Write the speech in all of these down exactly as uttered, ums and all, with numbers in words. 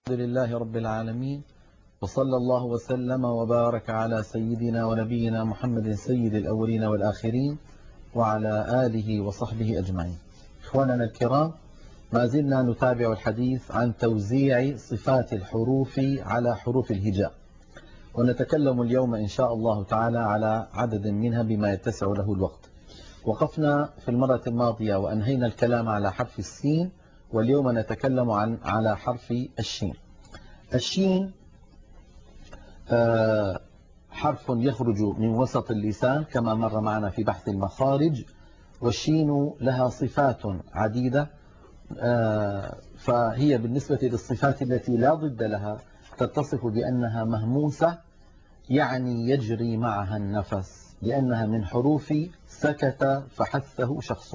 الحمد لله رب العالمين، وصلى الله وسلم وبارك على سيدنا ونبينا محمد سيد الأولين والآخرين وعلى آله وصحبه أجمعين. إخواننا الكرام، ما زلنا نتابع الحديث عن توزيع صفات الحروف على حروف الهجاء، ونتكلم اليوم إن شاء الله تعالى على عدد منها بما يتسع له الوقت. وقفنا في المرة الماضية وأنهينا الكلام على حرف السين، واليوم نتكلم عن على حرف الشين. الشين حرف يخرج من وسط اللسان كما مر معنا في بحث المخارج، والشين لها صفات عديدة، فهي بالنسبة للصفات التي لا ضد لها تتصف بأنها مهموسة، يعني يجري معها النفس، لأنها من حروف سكت فحثه شخص.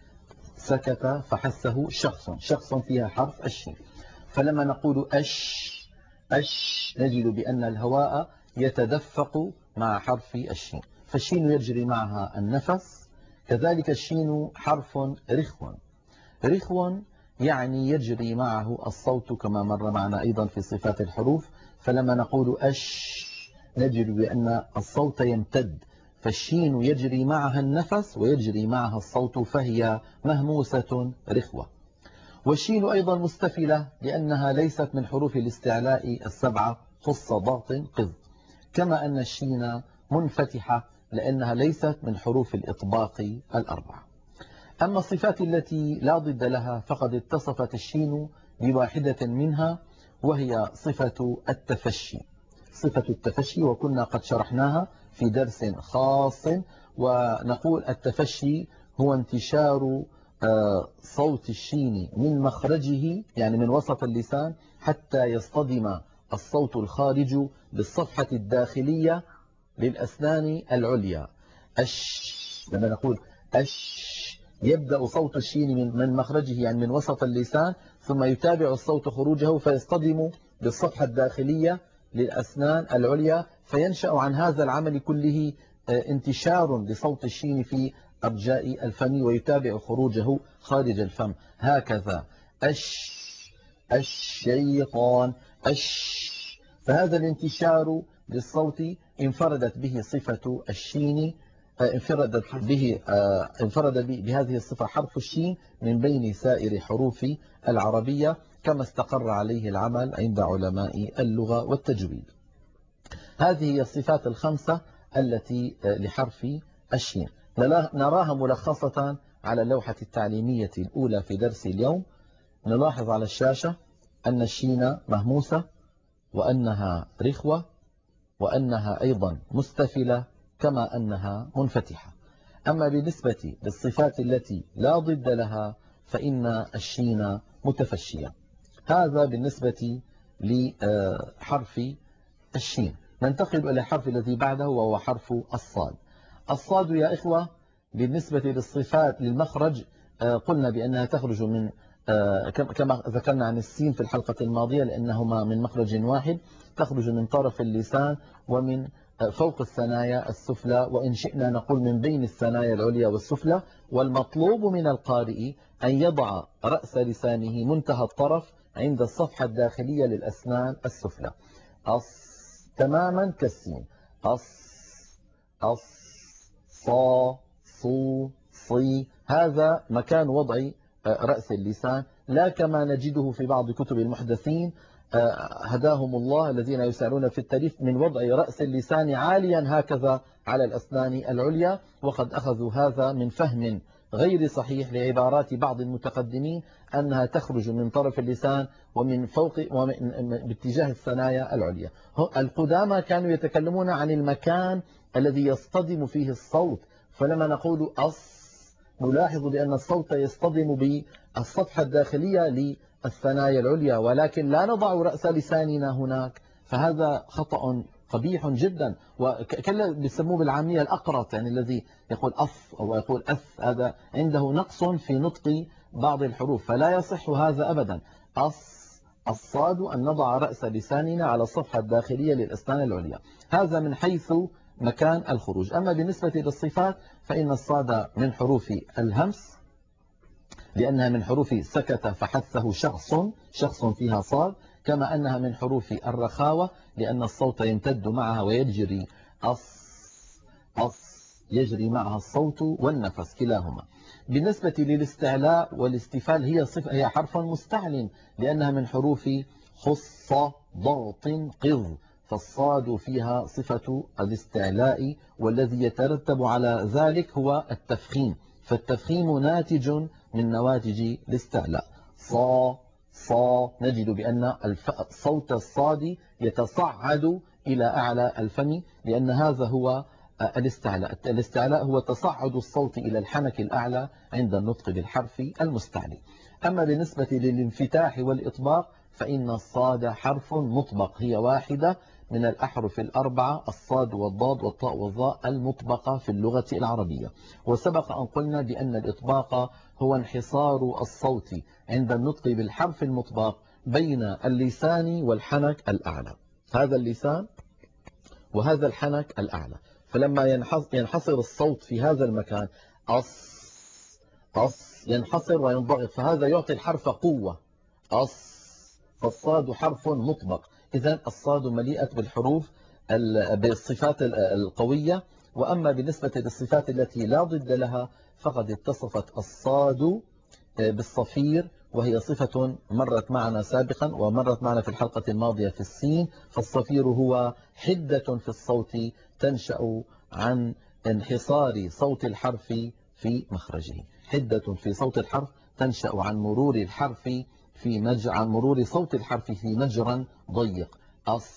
سكت فحثه شخص، شخص فيها حرف الشين. فلما نقول أش أش نجد بأن الهواء يتدفق مع حرف الشين، فالشين يجري معها النفس. كذلك الشين حرف رخو، رخو يعني يجري معه الصوت كما مر معنا أيضا في صفات الحروف. فلما نقول أش نجد بأن الصوت يمتد، فالشين يجري معها النفس ويجري معها الصوت، فهي مهموسة رخوة. والشين أيضا مستفلة لأنها ليست من حروف الاستعلاء السبعة خص ضغط قذ، كما أن الشين منفتحة لأنها ليست من حروف الإطباق الأربعة. أما الصفات التي لا ضد لها فقد اتصفت الشين بواحدة منها، وهي صفة التفشي. صفة التفشي وكنا قد شرحناها في درس خاص، ونقول التفشي هو انتشار صوت الشين من مخرجه، يعني من وسط اللسان، حتى يصطدم الصوت الخارج بالصفحة الداخلية للأسنان العليا. أش، لما نقول أش يبدأ صوت الشين من مخرجه، يعني من وسط اللسان، ثم يتابع الصوت خروجه فيصطدم بالصفحة الداخلية للأسنان العليا، فينشأ عن هذا العمل كله انتشار لصوت الشين في أرجاء الفم، ويتابع خروجه خارج الفم هكذا. أش الشيطان أش. فهذا الانتشار للصوت انفردت به صفة الشين، انفردت به انفرد بهذه الصفة حرف الشين من بين سائر حروف العربية، كما استقر عليه العمل عند علماء اللغة والتجويد. هذه هي الصفات الخمسة التي لحرف الشين، نراها ملخصة على اللوحة التعليمية الأولى في درس اليوم. نلاحظ على الشاشة أن الشين مهموسة، وأنها رخوة، وأنها أيضا مستفلة، كما أنها منفتحة. أما بالنسبة للصفات التي لا ضد لها فإن الشين متفشية. هذا بالنسبة لحرف الشين. ننتقل إلى الحرف الذي بعده وهو حرف الصاد. الصاد يا إخوة بالنسبة للصفات للمخرج قلنا بأنها تخرج من كما ذكرنا عن السين في الحلقة الماضية، لأنهما من مخرج واحد، تخرج من طرف اللسان ومن فوق الثنايا السفلى، وإن شئنا نقول من بين الثنايا العليا والسفلى. والمطلوب من القارئ أن يضع رأس لسانه منتهى الطرف عند الصفحة الداخلية للأسنان السفلى، أص تماما كالسين. أص أص صا صو صي. هذا مكان وضع رأس اللسان، لا كما نجده في بعض كتب المحدثين هداهم الله الذين يسارون في التاريخ من وضع رأس اللسان عاليا هكذا على الأسنان العليا، وقد أخذوا هذا من فهم غير صحيح لعبارات بعض المتقدمين أنها تخرج من طرف اللسان ومن فوق ومن باتجاه الثنايا العليا. القدامى كانوا يتكلمون عن المكان الذي يصطدم فيه الصوت، فلما نقول أص نلاحظ بأن الصوت يصطدم بالصفحة الداخلية للثنايا العليا، ولكن لا نضع رأس لساننا هناك، فهذا خطأ قبيح جدا، وكلا بيسموه بالعامية الأقرط، يعني الذي يقول أف أو يقول أث، هذا عنده نقص في نطق بعض الحروف، فلا يصح هذا أبدا. أص الصاد أن نضع رأس لساننا على الصفحة الداخلية للأسنان العليا، هذا من حيث مكان الخروج. أما بالنسبة للصفات فإن الصاد من حروف الهمس، لأنها من حروف سكت فحثه شخص، شخص فيها صاد، كما أنها من حروف الرخاوة لأن الصوت يمتد معها ويجري أص أص يجري معها الصوت والنفس كلاهما. بالنسبة للاستعلاء والاستفال هي صفة هي حرف مستعل لأنها من حروف خص ضغط قض، فالصاد فيها صفة الاستعلاء، والذي يترتب على ذلك هو التفخيم، فالتفخيم ناتج من نواتج الاستعلاء. صا صا نجد بأن صوت الصاد يتصعد إلى أعلى الفم لأن هذا هو الاستعلاء. الاستعلاء هو تصعد الصوت إلى الحنك الأعلى عند النطق بالحرف المستعلي. أما بالنسبة للانفتاح والإطباق فإن الصاد حرف مطبق، هي واحدة من الأحرف الأربعة الصاد والضاد والطاء والظاء المطبقة في اللغة العربية. وسبق أن قلنا بأن الإطباق هو انحصار الصوت عند النطق بالحرف المطبق بين اللسان والحنك الأعلى، هذا اللسان وهذا الحنك الأعلى، فلما ينحصر الصوت في هذا المكان أص أص ينحصر وينضغط، فهذا يعطي الحرف قوة أص، فالصاد حرف مطبق. إذن الصاد مليئة بالحروف بالصفات القوية. وأما بالنسبة للصفات التي لا ضد لها فقد اتصفت الصاد بالصفير، وهي صفة مرت معنا سابقا ومرت معنا في الحلقة الماضية في السين. فالصفير هو حدة في الصوت تنشأ عن انحصار صوت الحرف في مخرجه، حدة في صوت الحرف تنشأ عن مرور الحرف في مج عن مرور صوت الحرف في مجرى ضيق. أص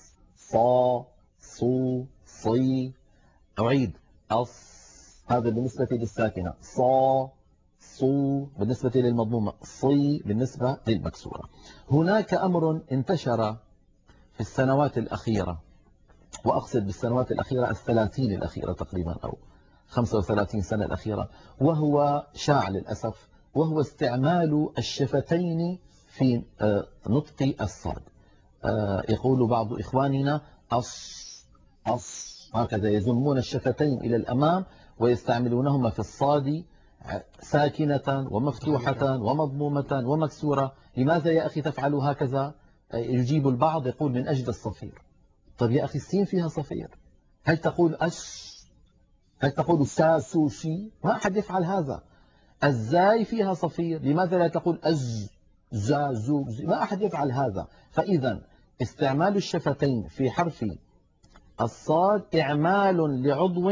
صا صو صي. أعيد أص، هذا بالنسبة للساكنة، صا صو بالنسبة للمضمومة، صي بالنسبة للمكسورة. هناك أمر انتشر في السنوات الأخيرة، وأقصد بالسنوات الأخيرة الثلاثين الأخيرة تقريبا أو خمسة وثلاثين سنة الأخيرة، وهو شاع للأسف، وهو استعمال الشفتين في نطق الصاد. يقول بعض إخواننا أص أص هكذا، يزمون الشفتين إلى الأمام ويستعملونهما في الصاد ساكنة ومفتوحة ومضمومة ومكسورة. لماذا يا أخي تفعل هكذا؟ يجيب البعض يقول من أجل الصفير. طب يا أخي السين فيها صفير، هل تقول أش، هل تقول ساسوشي؟ ما أحد يفعل هذا. الزاي فيها صفير، لماذا لا تقول أز زازو؟ ما أحد يفعل هذا. فإذا استعمال الشفتين في حرف الصاد إعمال لعضو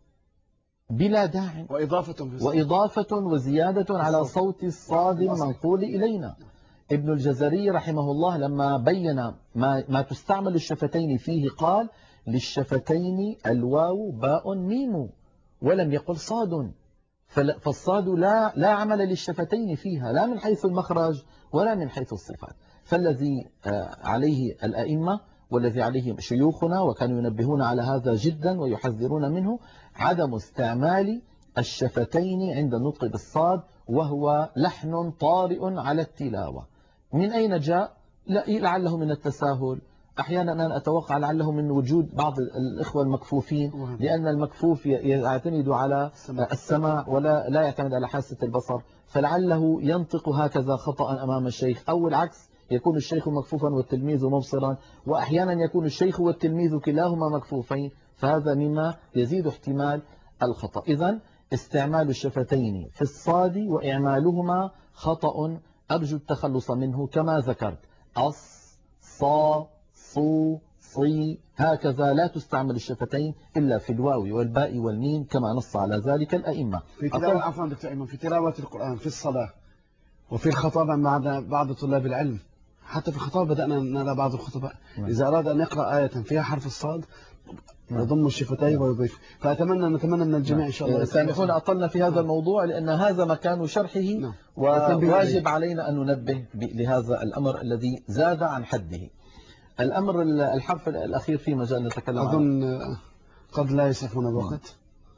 بلا داع، وإضافة, وإضافة وزيادة على صوت الصاد المنقول إلينا. ابن الجزري رحمه الله لما بين ما, ما تستعمل الشفتين فيه قال للشفتين الواو باء ميم، ولم يقل صاد، فالصاد لا, لا عمل للشفتين فيها لا من حيث المخرج ولا من حيث الصفات. فالذي عليه الأئمة والذي عليه شيوخنا وكانوا ينبهون على هذا جدا ويحذرون منه عدم استعمال الشفتين عند النطق بالصاد، وهو لحن طارئ على التلاوة. من أين جاء؟ لعله من التساهل، أحيانا أنا أتوقع لعله من وجود بعض الإخوة المكفوفين، لأن المكفوف يعتمد على السماع ولا لا يعتمد على حاسة البصر، فلعله ينطق هكذا خطأ أمام الشيخ، أو العكس يكون الشيخ مكفوفا والتلميذ مبصرا، وأحيانا يكون الشيخ والتلميذ كلاهما مكفوفين، فهذا مما يزيد احتمال الخطأ. إذن استعمال الشفتين في الصاد وإعمالهما خطأ أرجو التخلص منه كما ذكرت. أص صا صو صي هكذا لا تستعمل الشفتين إلا في الواو والباء والميم كما نص على ذلك الأئمة. في تلاوة عفوا دكتور أيمن، في تلاوة القرآن في الصلاة وفي الخطابة مع بعض طلاب العلم، حتى في الخطابة بدأنا نرى بعض الخطباء إذا أراد أن يقرأ آية فيها حرف الصاد يضم الشفتين ويضيف. فأتمنى نتمنى من الجميع إن شاء الله. سامحونا أطلنا في هذا الموضوع لأن هذا مكان شرحه، وواجب علينا أن ننبه لهذا الأمر الذي زاد عن حده. الأمر الحرف الأخير في مجال نتكلم عنه، أظن قد لا يسعفون الوقت،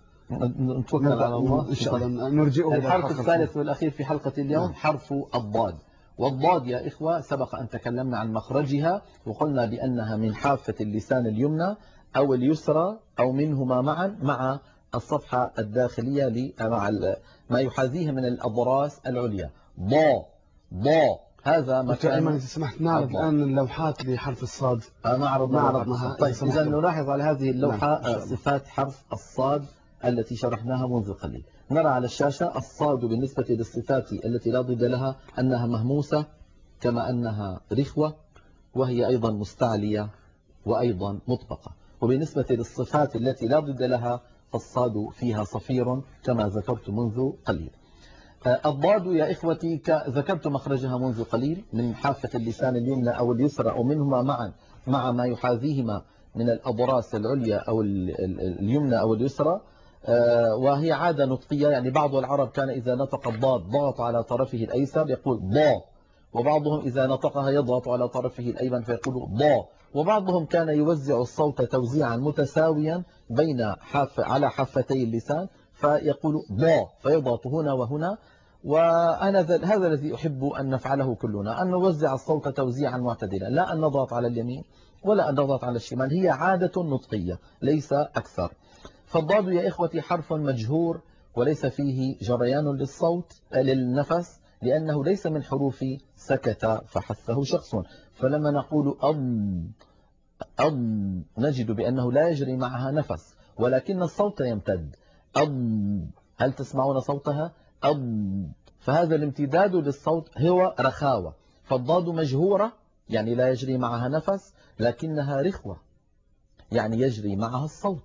نتوكل على الله إن شاء الله نرجئه. الحرف الثالث والأخير في حلقة اليوم حرف الضاد. والضاد يا إخوة سبق أن تكلمنا عن مخرجها وقلنا بأنها من حافة اللسان اليمنى أو اليسرى أو منهما معا مع الصفحة الداخلية مع ما يحاذيها من الأضراس العليا. ضا ضا هذا دكتور أيمن مكان. إذا سمحت نعرض الآن اللوحات لحرف الصاد. نعرض نعرضها. طيب إذا نلاحظ على هذه اللوحة نعم. صفات حرف الصاد التي شرحناها منذ قليل. نرى على الشاشة الصاد بالنسبة للصفات التي لا ضد لها أنها مهموسة، كما أنها رخوة، وهي أيضا مستعلية، وأيضا مطبقة. وبالنسبة للصفات التي لا ضد لها فالصاد فيها صفير كما ذكرت منذ قليل. الضاد يا إخوتي ذكرت مخرجها منذ قليل من حافة اللسان اليمنى أو اليسرى أو منهما معا مع ما يحاذيهما من الأضراس العليا أو اليمنى أو اليسرى، وهي عادة نطقية. يعني بعض العرب كان إذا نطق الضاد ضغط على طرفه الأيسر يقول ضا، وبعضهم إذا نطقها يضغط على طرفه الأيمن فيقول ضا، وبعضهم كان يوزع الصوت توزيعا متساويا بين حافة على حافتي اللسان فيقول ضا، فيضغط هنا وهنا. وأنا هذا الذي أحب أن نفعله كلنا، أن نوزع الصوت توزيعا معتدلا، لا أن نضغط على اليمين ولا أن نضغط على الشمال، هي عادة نطقية ليس أكثر. فالضاد يا إخوتي حرف مجهور وليس فيه جريان للصوت للنفس، لأنه ليس من حروف سكت فحثه شخص. فلما نقول أض أض نجد بأنه لا يجري معها نفس، ولكن الصوت يمتد. أض، هل تسمعون صوتها؟ أض. فهذا الامتداد للصوت هو رخاوة. فالضاد مجهورة يعني لا يجري معها نفس، لكنها رخوة يعني يجري معها الصوت.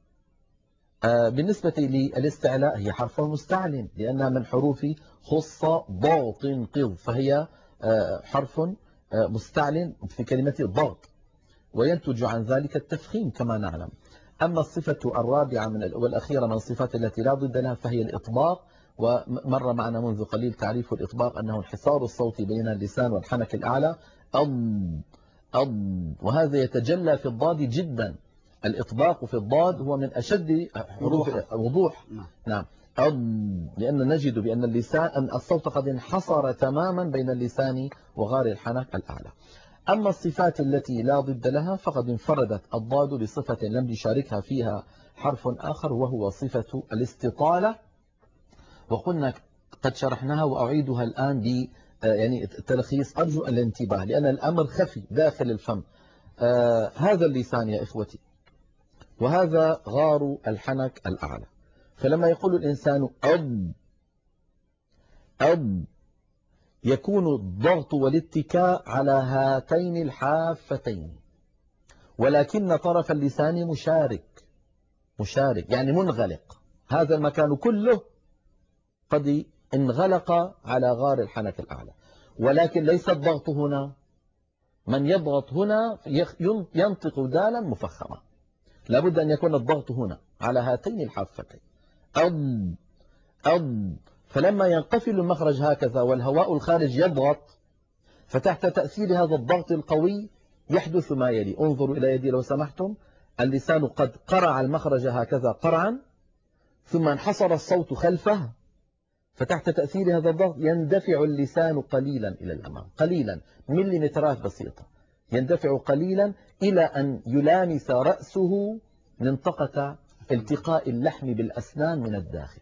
بالنسبة للاستعلاء هي حرف مستعل لأنها من حروف خص ضغط قض، فهي حرف مستعل في كلمة ضغط، وينتج عن ذلك التفخيم كما نعلم. أما الصفة الرابعة من والأخيرة من الصفات التي لا ضد لها فهي الإطباق. ومر معنا منذ قليل تعريف الإطباق أنه انحصار الصوت بين اللسان والحنك الأعلى. أض أض، وهذا يتجلى في الضاد جدا. الإطباق في الضاد هو من أشد حروف وضوح. نعم أض، لأن نجد بأن اللسان أن الصوت قد انحصر تماما بين اللسان وغار الحنك الأعلى. أما الصفات التي لا ضد لها فقد انفردت الضاد بصفة لم يشاركها فيها حرف آخر، وهو صفة الاستطالة. وقلنا قد شرحناها وأعيدها الآن ب يعني تلخيص، أرجو الانتباه لأن الأمر خفي داخل الفم. آه هذا اللسان يا إخوتي، وهذا غار الحنك الأعلى. فلما يقول الإنسان أض أض يكون الضغط والاتكاء على هاتين الحافتين، ولكن طرف اللسان مشارك مشارك يعني منغلق. هذا المكان كله قد انغلق على غار الحنك الأعلى، ولكن ليس الضغط هنا. من يضغط هنا ينطق دالا مفخمة، لابد أن يكون الضغط هنا على هاتين الحافتين. أض أض، فلما ينقفل المخرج هكذا والهواء الخارج يضغط، فتحت تأثير هذا الضغط القوي يحدث ما يلي. انظروا إلى يدي لو سمحتم. اللسان قد قرع المخرج هكذا قرعا، ثم انحصر الصوت خلفه، فتحت تأثير هذا الضغط يندفع اللسان قليلا إلى الأمام، قليلا مليمترات بسيطة، يندفع قليلا إلى أن يلامس رأسه منطقة التقاء اللحم بالأسنان من الداخل.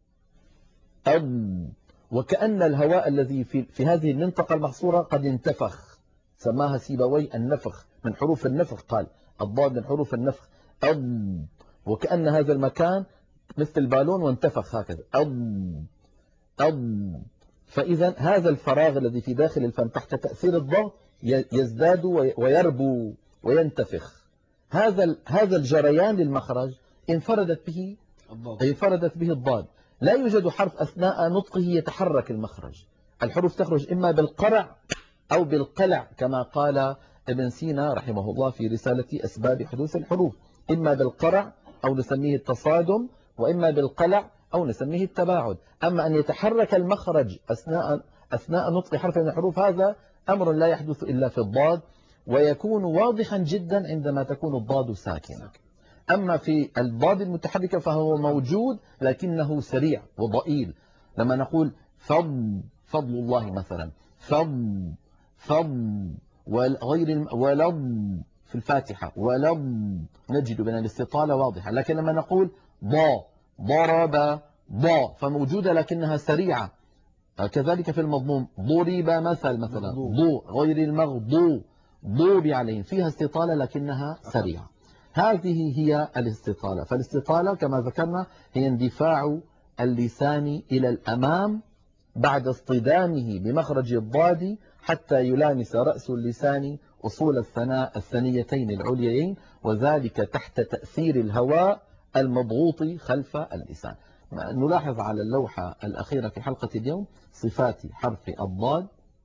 أض، وكأن الهواء الذي في, في هذه المنطقة المحصورة قد انتفخ. سماها سيبوي النفخ، من حروف النفخ، قال الضاد من حروف النفخ. أض، وكأن هذا المكان مثل البالون وانتفخ هكذا. أض أض، فإذا هذا الفراغ الذي في داخل الفم تحت تأثير الضغط يزداد ويربو وينتفخ. هذا هذا الجريان للمخرج انفردت به انفردت به الضاد. لا يوجد حرف أثناء نطقه يتحرك المخرج. الحروف تخرج إما بالقرع أو بالقلع، كما قال ابن سينا رحمه الله في رسالة أسباب حدوث الحروف، إما بالقرع أو نسميه التصادم، وإما بالقلع أو نسميه التباعد. أما أن يتحرك المخرج أثناء أثناء نطق حرف من الحروف هذا أمر لا يحدث إلا في الضاد، ويكون واضحا جدا عندما تكون الضاد ساكنة. أما في الضاد المتحركة فهو موجود لكنه سريع وضئيل. لما نقول فض، فضل الله مثلا، فض فض، وغير ولض في الفاتحة ولض، نجد بأن الاستطالة واضحة. لكن لما نقول ضا، ضرب، ضا، فموجودة لكنها سريعة. كذلك في المضموم ضرب مثل مثلا ضو غير المغضوب ضوب عليهم فيها استطالة لكنها سريعة. هذه هي الاستطالة. فالاستطالة كما ذكرنا هي اندفاع اللسان إلى الأمام بعد اصطدامه بمخرج الضاد حتى يلامس رأس اللسان أصول الثناء الثنيتين العليين، وذلك تحت تأثير الهواء المضغوط خلف اللسان. نلاحظ على اللوحة الأخيرة في حلقة اليوم صفات حرف الضاد.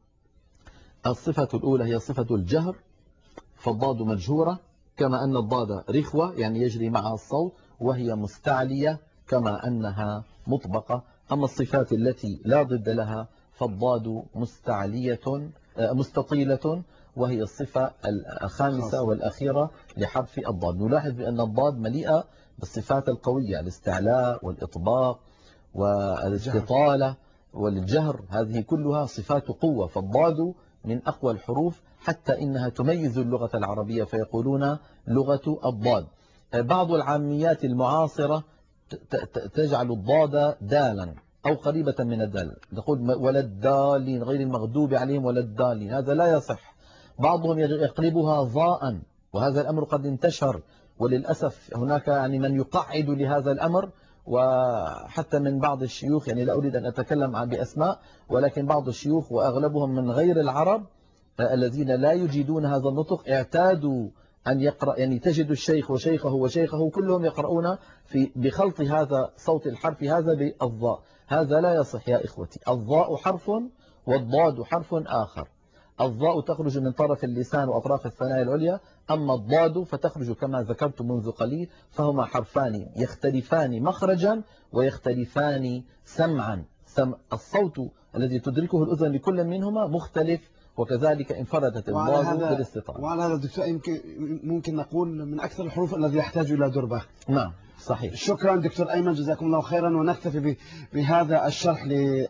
الصفة الأولى هي صفة الجهر، فالضاد مجهورة كما أن الضاد رخوة يعني يجري معها الصوت، وهي مستعلية كما أنها مطبقة. أما الصفات التي لا ضد لها فالضاد مستعلية مستطيلة، وهي الصفة الخامسة والأخيرة لحرف الضاد. نلاحظ بأن الضاد مليئة بالصفات القوية، الاستعلاء والإطباق والاستطالة والجهر، هذه كلها صفات قوة. فالضاد من أقوى الحروف حتى إنها تميز اللغة العربية، فيقولون لغة الضاد. بعض العاميات المعاصرة تجعل الضاد دالا أو قريبة من الدال، تقول ولا الدالين غير المغضوب عليهم ولا الدالين، هذا لا يصح. بعضهم يقلبها ضاء، وهذا الأمر قد انتشر، وللأسف هناك يعني من يقعد لهذا الأمر، وحتى من بعض الشيوخ، يعني لا أريد أن أتكلم عن بأسماء، ولكن بعض الشيوخ وأغلبهم من غير العرب الذين لا يجيدون هذا النطق اعتادوا أن يقرأ، يعني تجد الشيخ وشيخه وشيخه كلهم يقرؤون في بخلط هذا صوت الحرف هذا بالضاء. هذا لا يصح يا إخوتي. الضاء حرف والضاد حرف آخر. الضاء تخرج من طرف اللسان وأطراف الثنايا العليا، أما الضاد فتخرج كما ذكرت منذ قليل، فهما حرفان يختلفان مخرجا ويختلفان سمعا. سمع الصوت الذي تدركه الأذن لكل منهما مختلف، وكذلك انفردت الضاد بالاستطالة. وعلى هذا دكتور يمكن ممكن نقول من أكثر الحروف الذي يحتاج إلى دربة. نعم صحيح. شكرا دكتور أيمن، جزاكم الله خيرا، ونكتفي بهذا الشرح ل